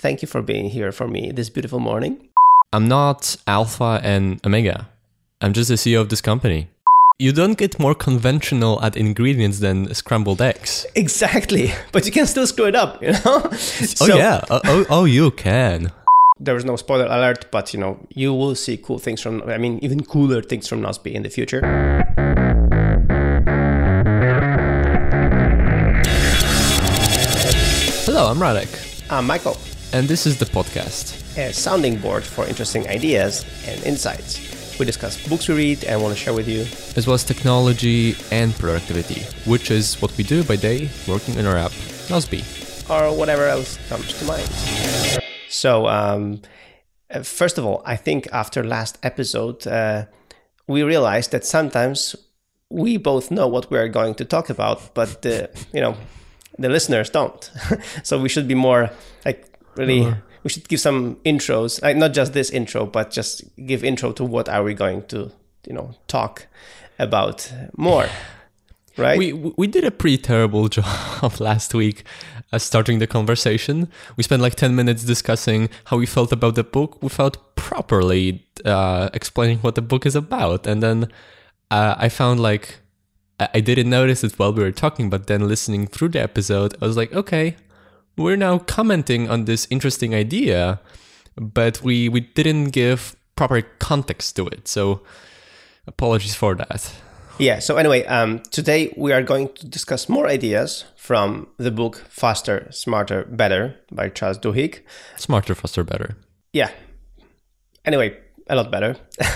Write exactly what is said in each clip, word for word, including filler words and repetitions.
Thank you for being here for me this beautiful morning. I'm not Alpha and Omega. I'm just the C E O of this company. You don't get more conventional at ingredients than scrambled eggs. Exactly. But you can still screw it up, you know? Oh, so, yeah. Oh, oh, oh, you can. There is no spoiler alert, but, you know, you will see cool things from, I mean, even cooler things from Nozbe in the future. Hello, I'm Radek. I'm Michael. And this is the podcast. A sounding board for interesting ideas and insights. We discuss books we read and want to share with you. As well as technology and productivity, which is what we do by day working on our app, Nozbe. Or whatever else comes to mind. So, um, first of all, I think after last episode, uh, we realized that sometimes we both know what we are going to talk about, but, uh, you know, the listeners don't. So we should be more, like, really... Uh-huh. We should give some intros, like not just this intro, but just give intro to what are we going to, you know, talk about more, right? We we did a pretty terrible job last week uh, starting the conversation. We spent like ten minutes discussing how we felt about the book without properly uh, explaining what the book is about. And then uh, I found like, I, I didn't notice it while we were talking, but then listening through the episode, I was like, okay, we're now commenting on this interesting idea, but we, we didn't give proper context to it. So apologies for that. Yeah. So anyway, um, today we are going to discuss more ideas from the book Faster, Smarter, Better by Charles Duhigg. Smarter, faster, better. Yeah. Anyway, a lot better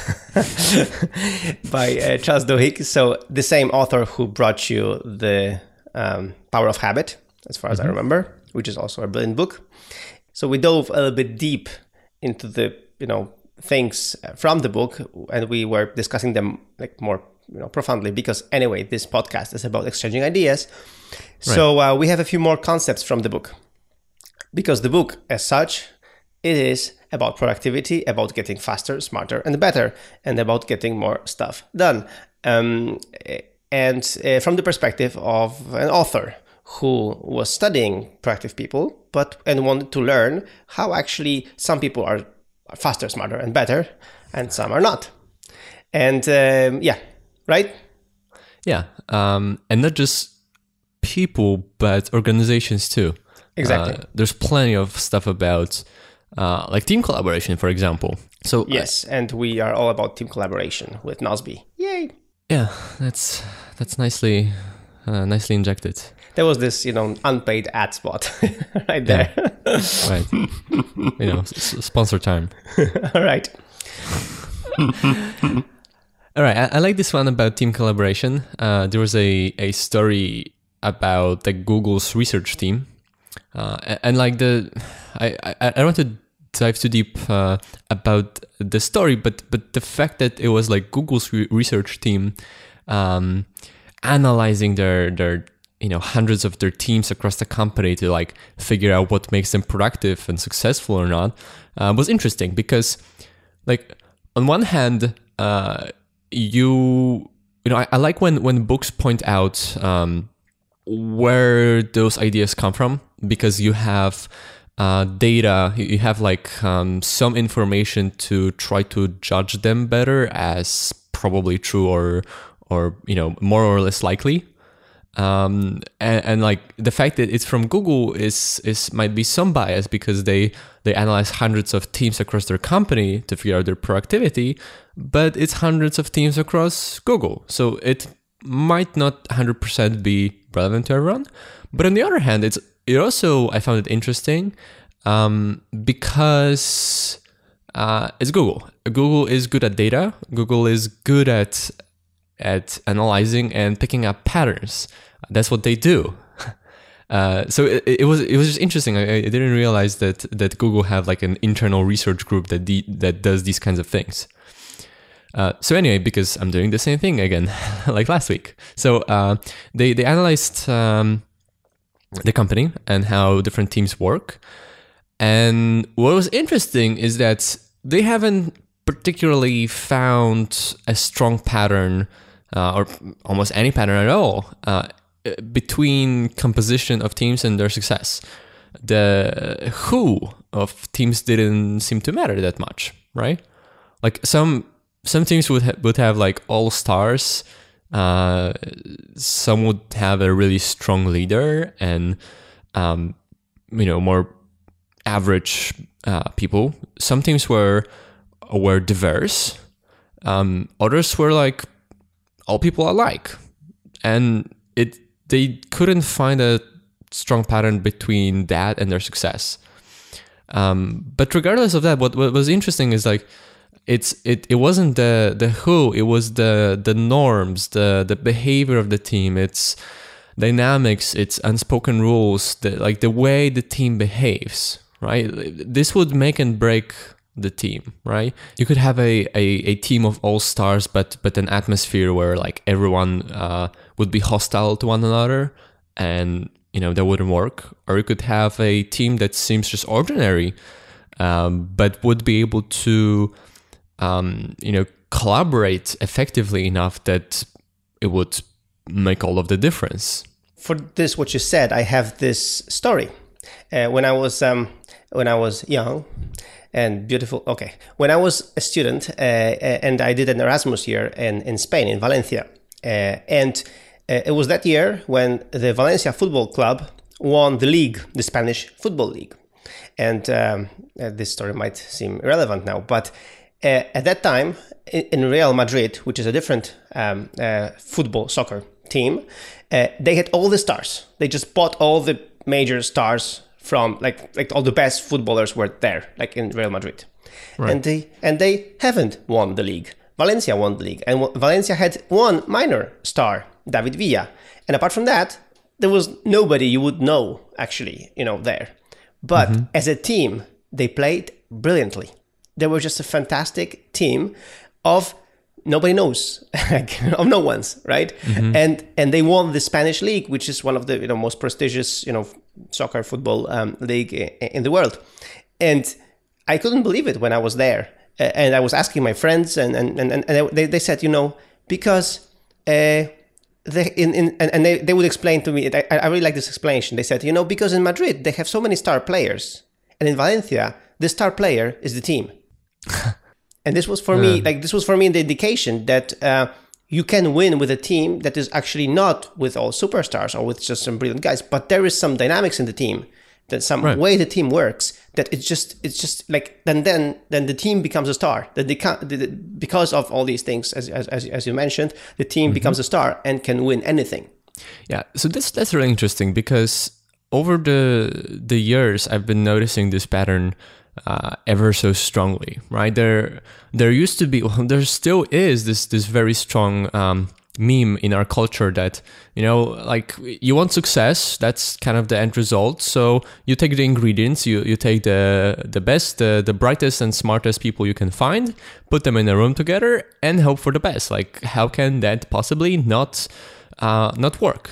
by uh, Charles Duhigg. So the same author who brought you the um, Power of Habit, as far as mm-hmm. I remember, which is also a brilliant book. So we dove a little bit deep into the, you know, things from the book, and we were discussing them like more, you know, profoundly, because anyway, this podcast is about exchanging ideas. Right. So uh, we have a few more concepts from the book, because the book as such, it is about productivity, about getting faster, smarter, and better, and about getting more stuff done. Um, and uh, from the perspective of an author who was studying proactive people, but and wanted to learn how actually some people are faster, smarter, and better, and some are not. And um, yeah, right? Yeah, um, and not just people, but organizations too. Exactly. Uh, there's plenty of stuff about uh, like team collaboration, for example. So yes, uh, and we are all about team collaboration with Nozbe. Yay! Yeah, that's that's nicely uh, nicely injected. There was this, you know, unpaid ad spot right there. Yeah. Right. You know, s- sponsor time. All right. All right. I, I like this one about team collaboration. Uh, there was a, a story about the Google's research team. Uh, and, and like the, I, I, I don't want to dive too deep uh, about the story, but, but the fact that it was like Google's re- research team um, analyzing their, their, you know, hundreds of their teams across the company to like figure out what makes them productive and successful or not uh, was interesting, because like on one hand, uh, you, you know, I, I like when, when books point out um, where those ideas come from, because you have uh, data, you have like um, some information to try to judge them better as probably true or, or, you know, more or less likely. Um, and, and like the fact that it's from Google is, is might be some bias, because they, they analyze hundreds of teams across their company to figure out their productivity, but it's hundreds of teams across Google. So it might not one hundred percent be relevant to everyone. But on the other hand, it's, it also, I found it interesting, um, because, uh, it's Google. Google is good at data. Google is good at, at analyzing and picking up patterns. That's what they do. Uh, so it, it was it was just interesting. I, I didn't realize that that Google have like an internal research group that de- that does these kinds of things. Uh, so anyway, because I'm doing the same thing again, like last week. So uh, they they analyzed um, the company and how different teams work. And what was interesting is that they haven't particularly found a strong pattern uh, or almost any pattern at all uh, between composition of teams and their success. The who of teams didn't seem to matter that much, right? Like some some teams would ha- would have like all stars. Uh, some would have a really strong leader and um, you know more average uh, people. Some teams were were diverse. Um, others were like all people alike, and it they couldn't find a strong pattern between that and their success. Um, but regardless of that, what, what was interesting is like it's it it wasn't the the who, it was the the norms, the the behavior of the team, its dynamics, its unspoken rules, the like the way the team behaves, right? This would make and break the team, right? You could have a a, a team of all stars, but but an atmosphere where like everyone uh, would be hostile to one another, and you know that wouldn't work. Or you could have a team that seems just ordinary, um, but would be able to Um, you know, collaborate effectively enough that it would make all of the difference. For this, what you said, I have this story. Uh, when I was um, when I was young and beautiful. Okay, when I was a student uh, and I did an Erasmus year in in Spain, in Valencia, uh, and uh, it was that year when the Valencia Football Club won the league, the Spanish Football League. And um, uh, this story might seem irrelevant now, but Uh, at that time, in Real Madrid, which is a different um, uh, football, soccer team, uh, they had all the stars. They just bought all the major stars from, like, like all the best footballers were there, like in Real Madrid. Right. And they and they haven't won the league. Valencia won the league, and w- Valencia had one minor star, David Villa. And apart from that, there was nobody you would know, actually, you know, there. But mm-hmm. as a team, they played brilliantly. They were just a fantastic team of nobody knows, of no ones, right? Mm-hmm. And and they won the Spanish league, which is one of the you know most prestigious you know soccer football um, league in the world. And I couldn't believe it when I was there, and I was asking my friends, and and and, and they they said, you know, because uh, they in, in and, and they, they would explain to me. I, I really like this explanation. They said, you know, because in Madrid they have so many star players, and in Valencia the star player is the team. And this was for me, like this was for me the indication that uh, you can win with a team that is actually not with all superstars or with just some brilliant guys, but there is some dynamics in the team, that some right. way the team works, that it's just it's just like then then then the team becomes a star. That they can't, because of all these things, as as as you mentioned, the team mm-hmm. becomes a star and can win anything. Yeah, so this that's really interesting because over the the years I've been noticing this pattern. Uh, ever so strongly, right? There, there used to be, well, there still is this this very strong um, meme in our culture that you know, like you want success, that's kind of the end result. So you take the ingredients, you you take the the best, the the brightest and smartest people you can find, put them in a room together, and hope for the best. Like, how can that possibly not uh, not work?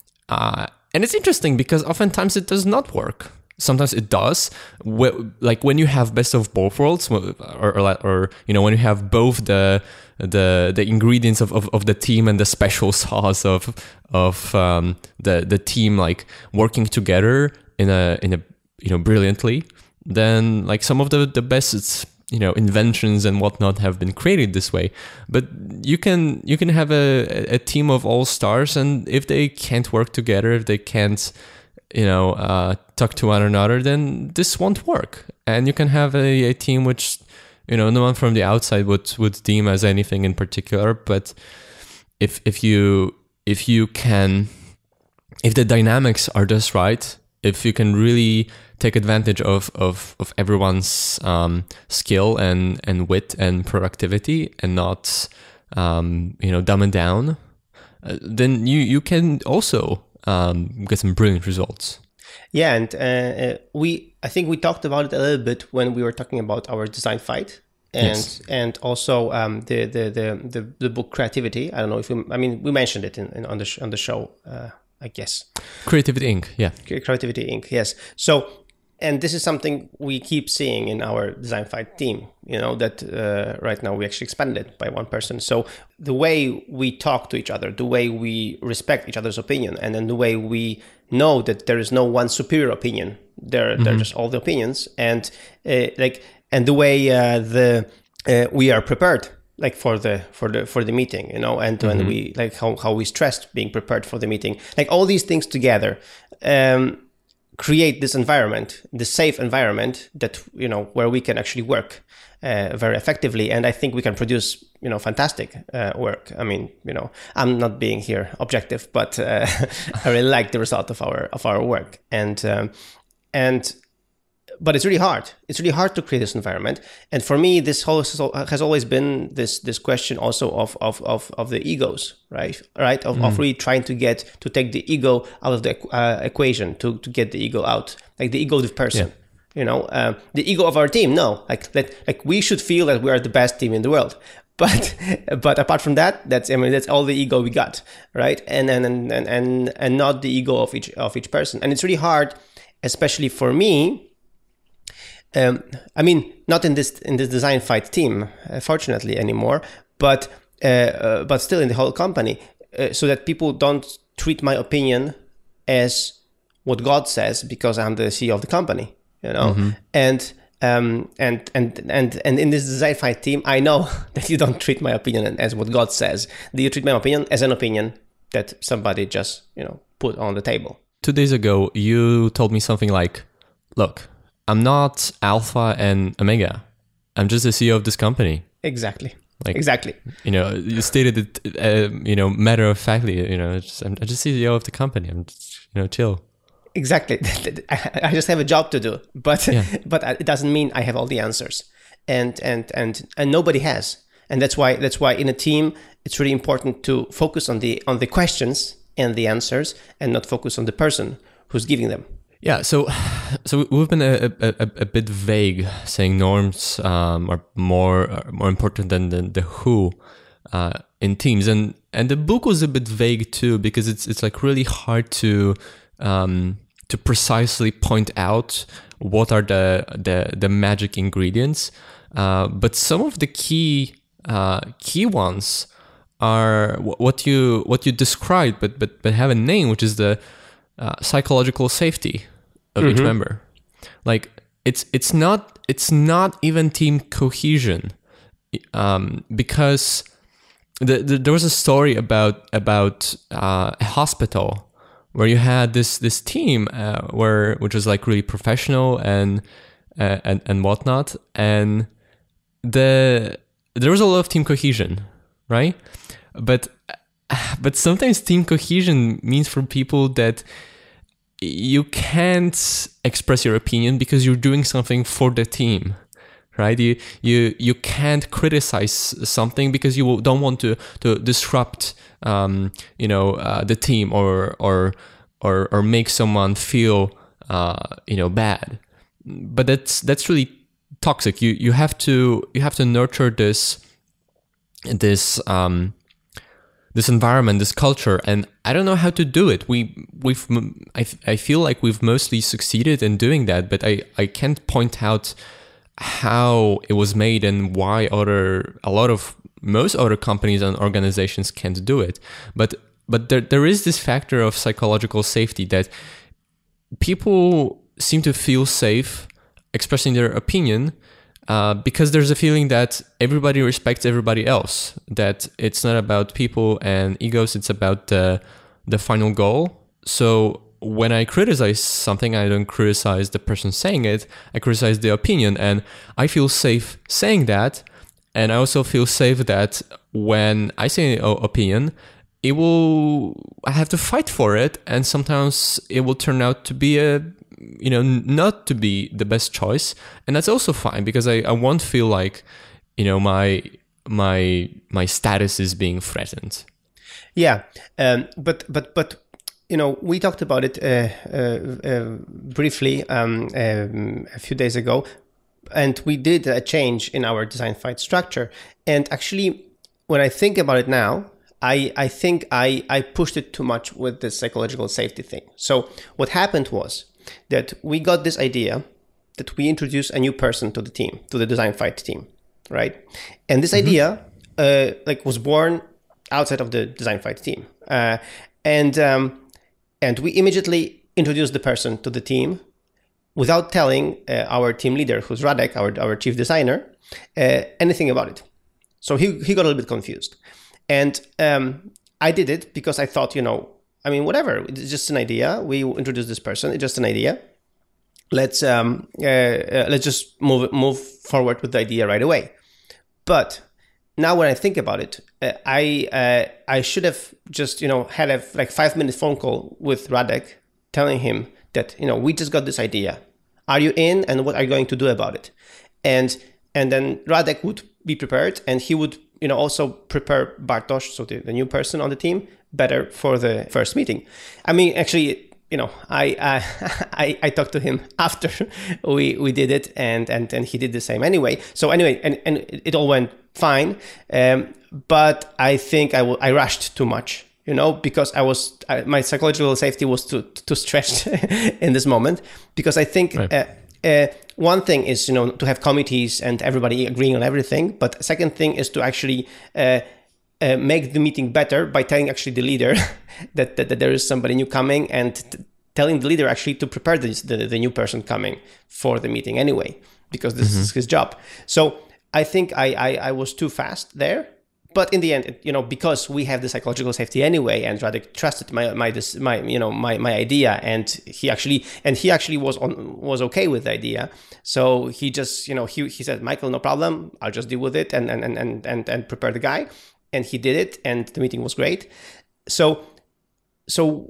Uh, and it's interesting because oftentimes it does not work. Sometimes it does, like when you have best of both worlds, or, or, or you know, when you have both the the the ingredients of, of, of the team and the special sauce of of um, the the team like working together in a in a you know brilliantly, then like some of the the best you know inventions and whatnot have been created this way. But you can you can have a a team of all stars, and if they can't work together, if they can't you know, uh, talk to one another, then this won't work. And you can have a, a team which, you know, no one from the outside would, would deem as anything in particular. But if if you if you can, if the dynamics are just right, if you can really take advantage of of, of everyone's um, skill and, and wit and productivity, and not um, you know dumb it down, uh, then you you can also. Um, get some brilliant results. Yeah, and uh, we I think we talked about it a little bit when we were talking about our design fight, and yes. and also um, the, the the the the book Creativity. I don't know if we, I mean we mentioned it in, in on the on the show, uh, I guess. Creativity Incorporated. Yeah. Creativity Incorporated. Yes. So and this is something we keep seeing in our Design Fight team, you know, that uh, right now we actually expanded by one person. So the way we talk to each other, the way we respect each other's opinion, and then the way we know that there is no one superior opinion, they're, mm-hmm. they're just all the opinions, and uh, like, and the way uh, the uh, we are prepared, like for the for the for the meeting, you know, and when mm-hmm. we like how, how we stressed being prepared for the meeting, like all these things together um create this environment, this safe environment that, you know, where we can actually work uh, very effectively, and I think we can produce, you know, fantastic uh, work. I mean, you know, I'm not being here objective, but uh, I really like the result of our of our work, and um, and but it's really hard. It's really hard to create this environment. And for me, this whole has always been this this question also of of of, of the egos, right? Right? Of, mm. of really trying to get to take the ego out of the uh, equation, to to get the ego out, like the ego of the person. Yeah. You know, um, the ego of our team. No, like that, like we should feel that we are the best team in the world. But but apart from that, that's I mean that's all the ego we got, right? And and and and and not the ego of each of each person. And it's really hard, especially for me. Um, I mean, not in this in this Design Fight team, uh, fortunately anymore, but uh, uh, but still in the whole company, uh, so that people don't treat my opinion as what God says because I'm the C E O of the company, you know. Mm-hmm. And um, and and and and in this Design Fight team, I know that you don't treat my opinion as what God says. Do you treat my opinion as an opinion that somebody just, you know, put on the table? Two days ago, you told me something like, "Look, I'm not Alpha and Omega. I'm just the C E O of this company." Exactly. Like, exactly. You know, you stated it, uh, you know, matter of factly, you know, it's just, I'm just C E O of the company. I'm just, you know, chill. Exactly. I just have a job to do, but yeah. but it doesn't mean I have all the answers, and and and and nobody has. And that's why that's why in a team it's really important to focus on the on the questions and the answers, and not focus on the person who's giving them. Yeah, so so we've been a, a, a bit vague, saying norms um, are more are more important than the, the who uh, in teams, and and the book was a bit vague too, because it's it's like really hard to um, to precisely point out what are the the, the magic ingredients, uh, but some of the key uh, key ones are what you what you described, but but but have a name, which is the Uh, psychological safety of mm-hmm. each member. Like it's it's not it's not even team cohesion, um, because the, the, there was a story about about uh, a hospital where you had this this team uh, where which was like really professional and uh, and and whatnot, and the there was a lot of team cohesion, right? But But sometimes team cohesion means for people that you can't express your opinion because you're doing something for the team, right? You you you can't criticize something because you don't want to to disrupt, um, you know, uh, the team or or or or make someone feel, uh, you know, bad. But that's that's really toxic. You you have to you have to nurture this this. Um, this environment, this culture, and I don't know how to do it. We, we've, I, I feel like we've mostly succeeded in doing that, but I, I can't point out how it was made and why other, a lot of, most other companies and organizations can't do it. But, but there, there is this factor of psychological safety that people seem to feel safe expressing their opinion, Uh, because there's a feeling that everybody respects everybody else, that it's not about people and egos, it's about the, the final goal. So when I criticize something, I don't criticize the person saying it, I criticize the opinion, and I feel safe saying that. And I also feel safe that when I say an opinion, it will, I have to fight for it, and sometimes it will turn out to be a you know, not to be the best choice. And that's also fine, because I, I won't feel like, you know, my, my, my status is being threatened. Yeah. Um, but, but, but, you know, we talked about it, uh, uh, uh, briefly, um, um, a few days ago, and we did a change in our Design Fight structure. And actually, when I think about it now, I, I think I, I pushed it too much with the psychological safety thing. So what happened was, that we got this idea that we introduce a new person to the team, to the Design Fight team, right? And this mm-hmm. idea uh, like was born outside of the Design Fight team. Uh, and um, and we immediately introduced the person to the team without telling uh, our team leader, who's Radek, our, our chief designer, uh, anything about it. So he, he got a little bit confused. And um, I did it because I thought, you know, I mean, whatever, it's just an idea. We introduced this person, it's just an idea. Let's um, uh, uh, let's just move move forward with the idea right away. But now when I think about it, uh, I uh, I should have just, you know, had a like five minute phone call with Radek, telling him that, you know, we just got this idea. Are you in? And what are you going to do about it? And and then Radek would be prepared, and he would, you know, also prepare Bartosz, so the, the new person on the team, better for the first meeting. I mean, actually, you know, I uh, I I talked to him after we we did it, and and and he did the same anyway. So anyway, and and it all went fine. Um, but I think I w- I rushed too much, you know, because I was I, my psychological safety was too too stretched in this moment. Because I think right. uh, uh, one thing is, you know, to have committees and everybody agreeing on everything, but second thing is to actually uh, uh, make the meeting better by telling actually the leader that, that that there is somebody new coming, and t- telling the leader actually to prepare the, the the new person coming for the meeting anyway, because this mm-hmm. is his job. So I think I, I I was too fast there. But in the end, you know, because we have the psychological safety anyway, and Radek trusted my my this my you know my my idea, and he actually and he actually was on was okay with the idea. So he just, you know, he he said, Michael, no problem, I'll just deal with it and and and and and, and prepare the guy, and he did it, and the meeting was great. So so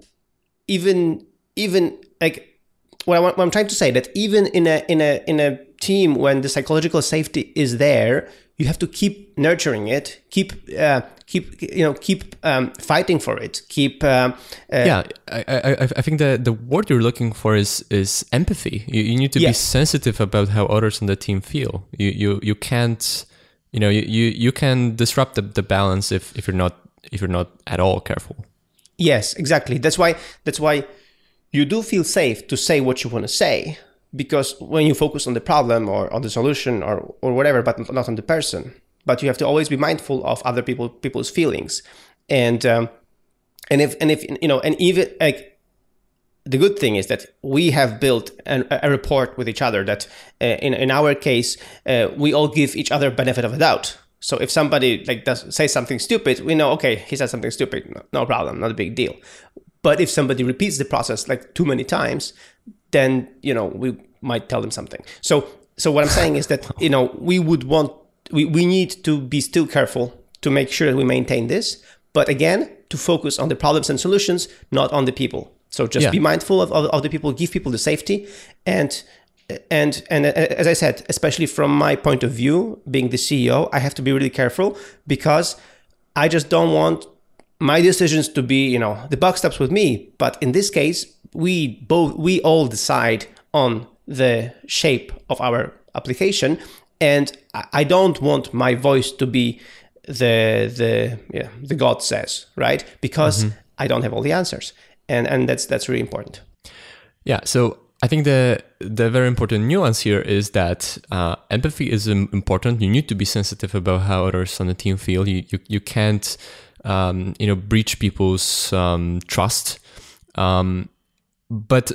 even even like what, I, what I'm trying to say, that even in a in a in a team when the psychological safety is there, you have to keep nurturing it, keep, uh, keep, you know, keep um, fighting for it, keep. Uh, uh, yeah, I, I, I think the the word you're looking for is is empathy. You, you need to yes. be sensitive about how others on the team feel. You you you can't, you know, you you, you can disrupt the, the balance if, if you're not if you're not at all careful. Yes, exactly. That's why that's why you do feel safe to say what you want to say. Because when you focus on the problem or on the solution or, or whatever, but not on the person, but you have to always be mindful of other people people's feelings, and um, and if and if you know, and even like the good thing is that we have built an, a rapport with each other. That uh, in in our case, uh, we all give each other benefit of a doubt. So if somebody like does say something stupid, we know, okay, he said something stupid, no, no problem, not a big deal. But if somebody repeats the process like too many times, then, you know, we might tell them something. So so what I'm saying is that, you know, we would want, we, we need to be still careful to make sure that we maintain this. But again, to focus on the problems and solutions, not on the people. So just yeah. be mindful of, of, of the people, give people the safety. And, and, and as I said, especially from my point of view, being the C E O, I have to be really careful, because I just don't want my decisions to be, you know, the buck stops with me. But in this case, we both, we all decide on the shape of our application, and I don't want my voice to be the the yeah, the God says, right? Because mm-hmm. I don't have all the answers, and and that's that's really important. Yeah. So I think the the very important nuance here is that uh, empathy is important. You need to be sensitive about how others on the team feel. You you you can't um, you know breach people's um, trust. Um, But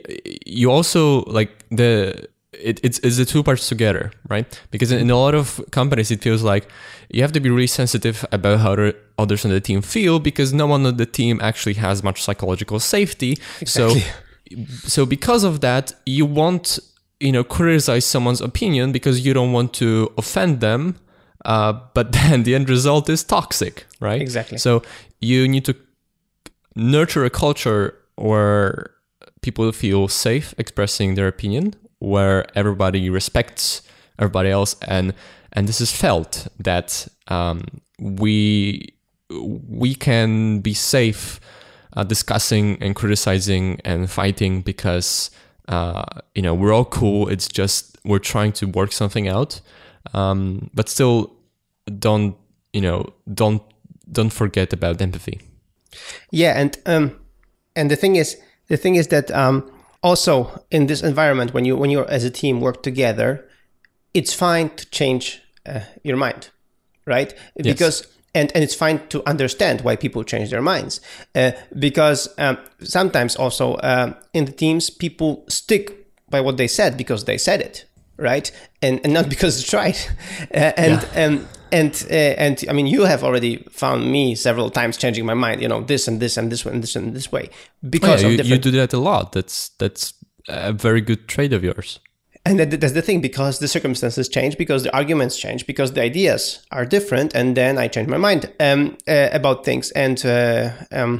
you also like the it, it's it's the two parts together, right? Because in, in a lot of companies, it feels like you have to be really sensitive about how other, others on the team feel, because no one on the team actually has much psychological safety. Exactly. So, so because of that, you won't you know criticize someone's opinion because you don't want to offend them. Uh, but then the end result is toxic, right? Exactly. So you need to nurture a culture where people feel safe expressing their opinion, where everybody respects everybody else, and and this is felt that um, we we can be safe uh, discussing and criticizing and fighting, because uh, you know we're all cool. It's just we're trying to work something out, um, but still don't you know don't don't forget about empathy. Yeah, and um, and the thing is. The thing is that um, also in this environment, when you when you're as a team work together, it's fine to change uh, your mind, right? Yes. Because and and it's fine to understand why people change their minds, uh, because um, sometimes also um, in the teams people stick by what they said because they said it, right? And and not because it's right. Uh, and Yeah. um, and uh, and I mean, you have already found me several times changing my mind. You know, this and this and this and this and this way because Oh, yeah, of you, different. you do that a lot. That's that's a very good trait of yours. And that, that's the thing, because the circumstances change, because the arguments change, because the ideas are different, and then I change my mind um, uh, about things. And uh, um,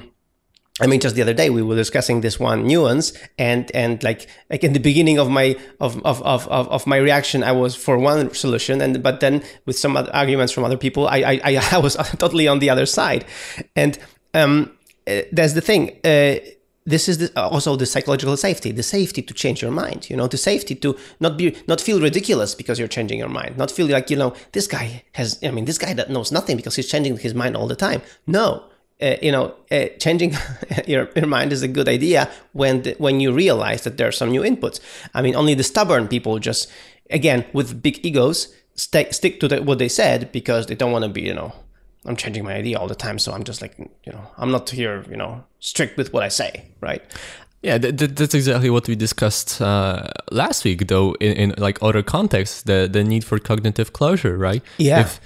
I mean, just the other day we were discussing this one nuance, and and like like in the beginning of my of of of of my reaction, I was for one solution, and but then with some other arguments from other people, I I I was totally on the other side, and um, uh, that's the thing. Uh, This is the, also the psychological safety, the safety to change your mind, you know, the safety to not be, not feel ridiculous because you're changing your mind, not feel like, you know, this guy has, I mean, this guy that knows nothing because he's changing his mind all the time. No, uh, you know, uh, changing your, your mind is a good idea when, the, when you realize that there are some new inputs. I mean, only the stubborn people just, again, with big egos, st- stick to the, what they said because they don't want to be, you know, I'm changing my idea all the time, so I'm just like, you know, I'm not here, you know, strict with what I say, right? Yeah, th- th- that's exactly what we discussed uh, last week, though, in, in like other contexts, the the need for cognitive closure, right? Yeah. If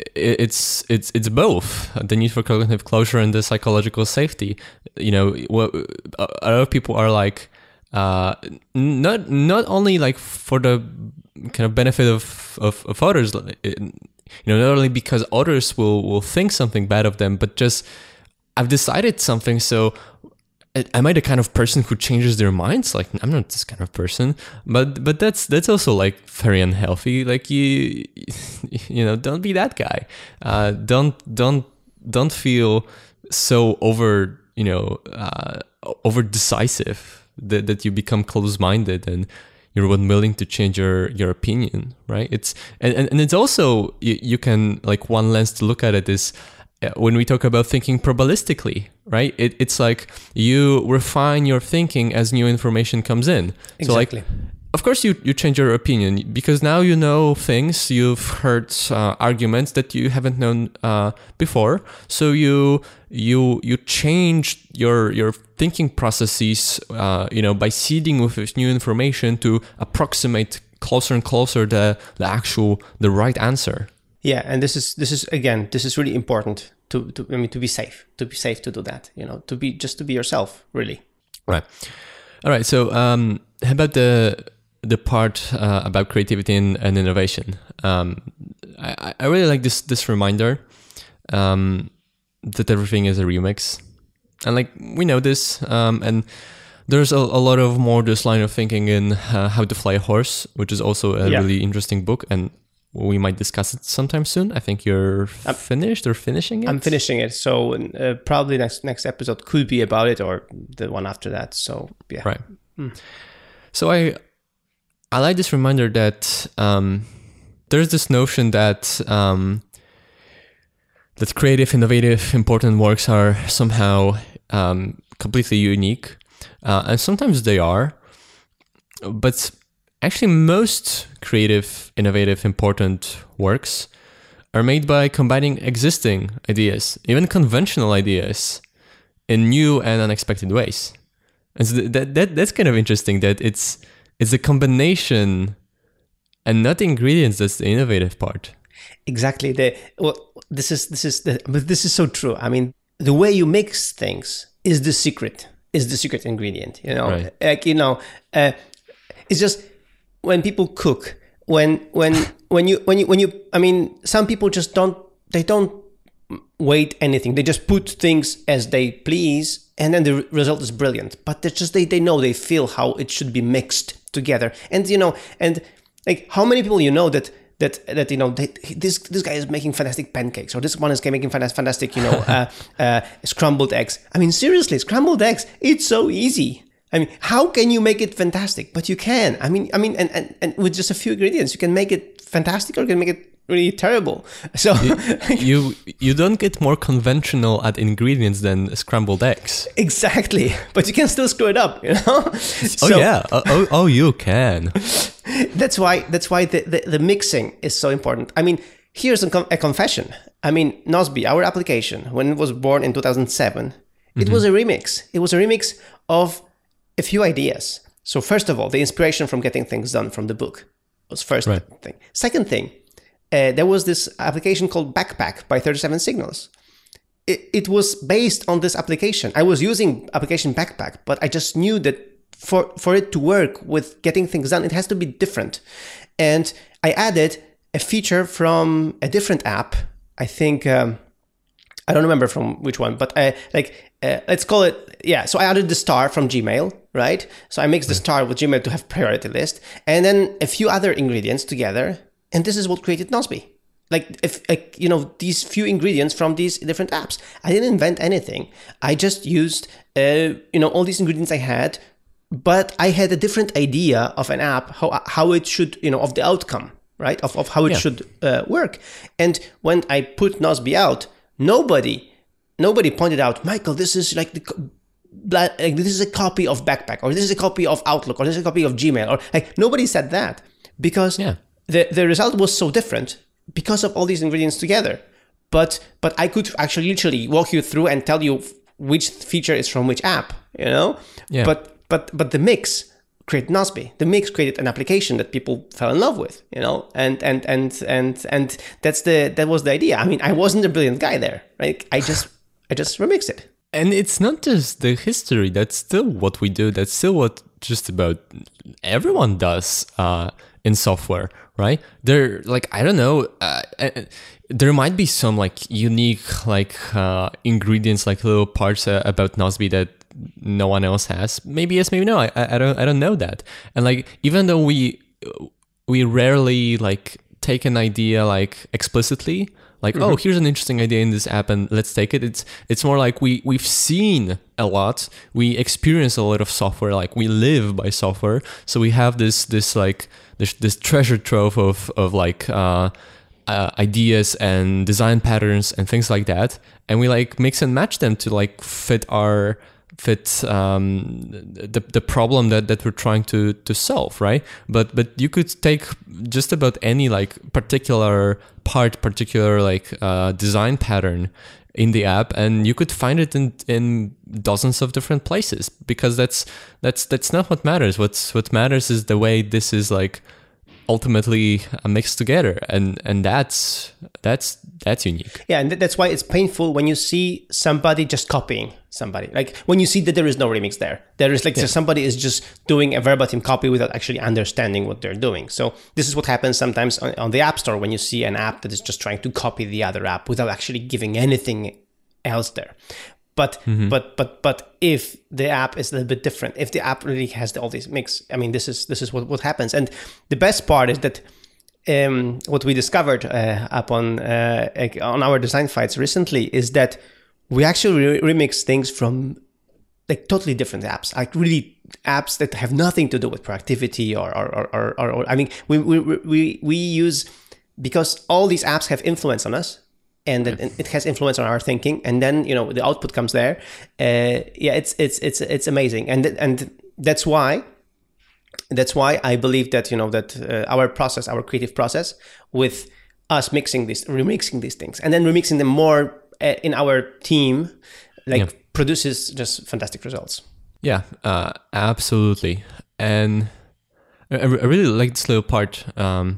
it's it's it's both the need for cognitive closure and the psychological safety. You know, what a lot of people are like, uh, not not only like for the kind of benefit of of, of others. You know, not only because others will, will think something bad of them, but just I've decided something. So am I the kind of person who changes their minds? Like, I'm not this kind of person. But but that's that's also like very unhealthy. Like you you know, don't be that guy. Uh, don't don't don't feel so over you know uh, over decisive that that you become close minded and you're unwilling to change your, your opinion, right? It's and, and, and it's also you, you can like one lens to look at it is uh, when we talk about thinking probabilistically, right? It, it's like you refine your thinking as new information comes in. Exactly. So like, of course you, you change your opinion because now you know things, you've heard uh, arguments that you haven't known uh, before. So you you you change your your thinking processes, uh, you know, by seeding with this new information to approximate closer and closer the the actual the right answer. Yeah, and this is this is again this is really important to to I mean to be safe to be safe to do that. You know, to be just to be yourself, really. Right. All right. So um, how about the the part uh, about creativity and, and innovation? Um, I, I really like this this reminder um, that everything is a remix, and like we know this, um, and there's a, a lot of more this line of thinking in uh, How to Fly a Horse, which is also a Yeah. really interesting book, and we might discuss it sometime soon. I think you're I'm, finished or finishing it. I'm finishing it, so uh, probably next next episode could be about it or the one after that. So yeah, right. Mm. So I. I like this reminder that um, there's this notion that um, that creative, innovative, important works are somehow um, completely unique, uh, and sometimes they are. But actually, most creative, innovative, important works are made by combining existing ideas, even conventional ideas, in new and unexpected ways. And so that that that's kind of interesting. That it's It's a combination and not the ingredients that's the innovative part. Exactly. The well, this is this is the, but this is so true. I mean, the way you mix things is the secret. Is the secret ingredient. You know, Right. like you know, uh, it's just when people cook. When when when you when you when you. I mean, some people just don't. They don't weight anything. They just put things as they please, and then the re- result is brilliant. But they're just they they know they feel how it should be mixed together. And you know, and like how many people you know that that that you know they, this this guy is making fantastic pancakes, or this one is making fantastic, fantastic you know uh, uh, scrambled eggs. I mean, seriously, scrambled eggs. It's so easy. I mean, how can you make it fantastic? But you can. I mean, I mean, and and, and with just a few ingredients, you can make it fantastic, or you can make it really terrible. So you you don't get more conventional at ingredients than scrambled eggs. Exactly, but you can still screw it up, you know. Oh So yeah, oh, oh oh you can. that's why that's why the, the the mixing is so important. I mean, here's a, com- a confession. I mean, Nozbe, our application, when it was born in two thousand seven, it was a remix. It was a remix of a few ideas. So first of all, the inspiration from Getting Things Done from the book was first Right. thing. Second thing, uh, there was this application called Backpack by thirty-seven Signals. It, it was based on this application. I was using application Backpack, but I just knew that for, for it to work with Getting Things Done, it has to be different. And I added a feature from a different app. I think, um, I don't remember from which one, but I, like, uh, let's call it, yeah. So I added the star from Gmail, right? So I mixed the star with Gmail to have priority list, and then a few other ingredients together. And this is what created Nozbe. Like, if, like, you know, these few ingredients from these different apps. I didn't invent anything. I just used, uh, you know, all these ingredients I had, but I had a different idea of an app, how, how it should, you know, of the outcome, right? Of, of how it Yeah. should uh, work. And when I put Nozbe out, nobody, nobody pointed out, Michael, this is like the, co- bla- like this is a copy of Backpack, or this is a copy of Outlook, or this is a copy of Gmail, or like nobody said that because Yeah. the the result was so different because of all these ingredients together. But but I could actually literally walk you through and tell you which feature is from which app, you know. Yeah. But but but the mix created Nozbe. The mix created an application that people fell in love with, you know. And and and and and that's the that was the idea. I mean, I wasn't a brilliant guy there, right? I just I just remixed it. And it's not just the history. That's still what we do. That's still what just about everyone does uh, in software, right? There, like, I don't know. Uh, uh, there might be some like unique like uh, ingredients, like little parts uh, about Nozbe that no one else has. Maybe yes, maybe no. I, I I don't I don't know that. And like, even though we we rarely like take an idea like explicitly, like, oh, here's an interesting idea in this app and let's take it. It's it's more like we, we've seen a lot. We experience a lot of software. Like, we live by software. So we have this this like this, this treasure trove of, of like uh, uh, ideas and design patterns and things like that. And we like mix and match them to like fit our fit um, the the problem that, that we're trying to to solve, right? But but you could take just about any like particular part, particular like uh, design pattern in the app, and you could find it in in dozens of different places, because that's that's that's not what matters. What's what matters is the way this is like ultimately mixed together, and and that's that's that's unique. Yeah, and th- that's why it's painful when you see somebody just copying somebody. Like, when you see that there is no remix there. There is like Yeah. so somebody is just doing a verbatim copy without actually understanding what they're doing. So this is what happens sometimes on, on the App Store when you see an app that is just trying to copy the other app without actually giving anything else there. But but but but if the app is a little bit different, if the app really has the, all these mix, I mean, this is this is what, what happens. And the best part is that um, what we discovered uh, up on uh, on our design fights recently is that we actually re- remix things from like totally different apps, like really apps that have nothing to do with productivity or or or, or, or, or I mean, we we we we use, because all these apps have influence on us. And it, it has influence on our thinking, and then you know the output comes there. Uh, yeah, it's it's it's it's amazing, and and that's why that's why I believe that you know that uh, our process, our creative process, with us mixing this, remixing these things, and then remixing them more uh, in our team, like Yeah. produces just fantastic results. Yeah, uh, absolutely. And I, I really like this little part um,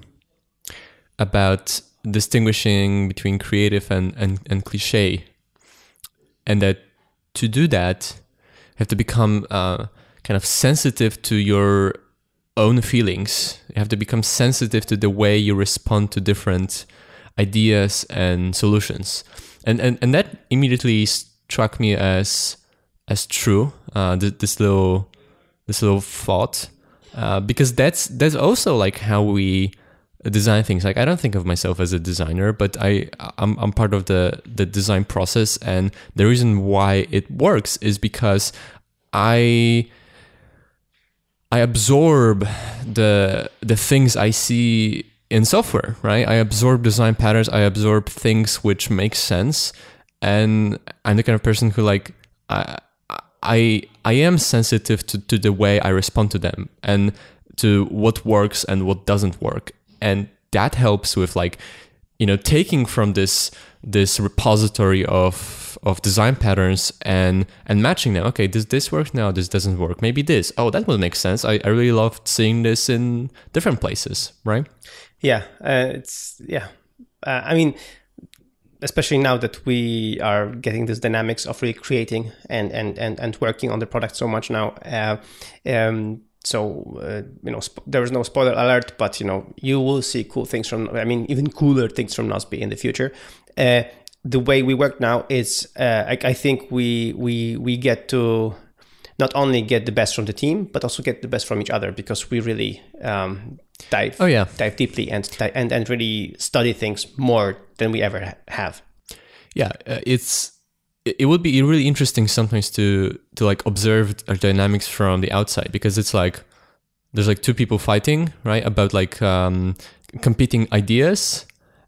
about distinguishing between creative and, and, and cliche. And that to do that, you have to become uh, kind of sensitive to your own feelings. You have to become sensitive to the way you respond to different ideas and solutions. And and, and that immediately struck me as as true, uh, th- this little this little thought. Uh, because that's that's also like how we design things. Like, I don't think of myself as a designer, but I I'm, I'm part of the the design process, and the reason why it works is because I I absorb the the things I see in software, right? I absorb design patterns, I absorb things which make sense, and I'm the kind of person who like I I I am sensitive to, to the way I respond to them and to what works and what doesn't work, and that helps with like, you know, taking from this this repository of of design patterns and and matching them. Okay, does this work now? This doesn't work. Maybe this. Oh, that will make sense. I, I really loved seeing this in different places, right? Yeah, uh, it's yeah. Uh, I mean, especially now that we are getting this dynamics of really creating and and and, and working on the product so much now. Uh, um, so uh, you know, sp- there is no spoiler alert, but you know, you will see cool things from. I mean, even cooler things from Nozbe in the future. Uh, the way we work now is, uh, I, I think we we we get to not only get the best from the team, but also get the best from each other, because we really um, dive oh, yeah. dive deeply and and and really study things more than we ever ha- have. Yeah, uh, it's it would be really interesting sometimes to to like observe our dynamics from the outside, because it's like there's like two people fighting, right, about like um, competing ideas,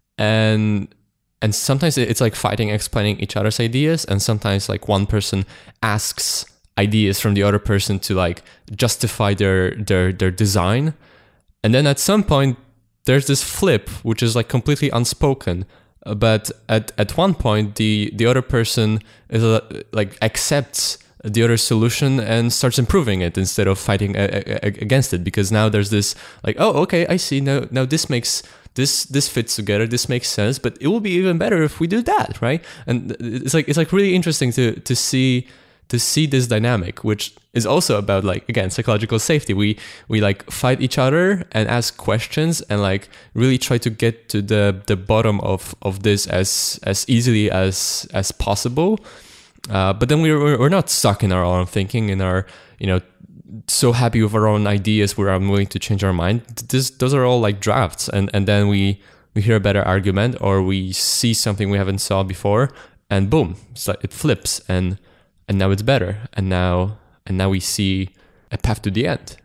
and and sometimes it's like fighting, explaining each other's ideas, and sometimes like one person asks ideas from the other person to like justify their their their design, and then at some point there's this flip which is like completely unspoken, but at at one point the the other person is uh, like accepts the other solution and starts improving it instead of fighting a, a, against it, because now there's this like, oh, okay, I see, now now this makes this this fits together, this makes sense, but it will be even better if we do that, right? And it's like it's like really interesting to to see to see this dynamic, which is also about like, again, psychological safety. We we like fight each other and ask questions and like really try to get to the the bottom of of this as as easily as as possible. Uh, but then we're we're not stuck in our own thinking, in our, you know, so happy with our own ideas we're unwilling to change our mind. This those are all like drafts, and and then we we hear a better argument, or we see something we haven't saw before, and boom, it's like it flips, and and now it's better, and now and now we see a path to the end.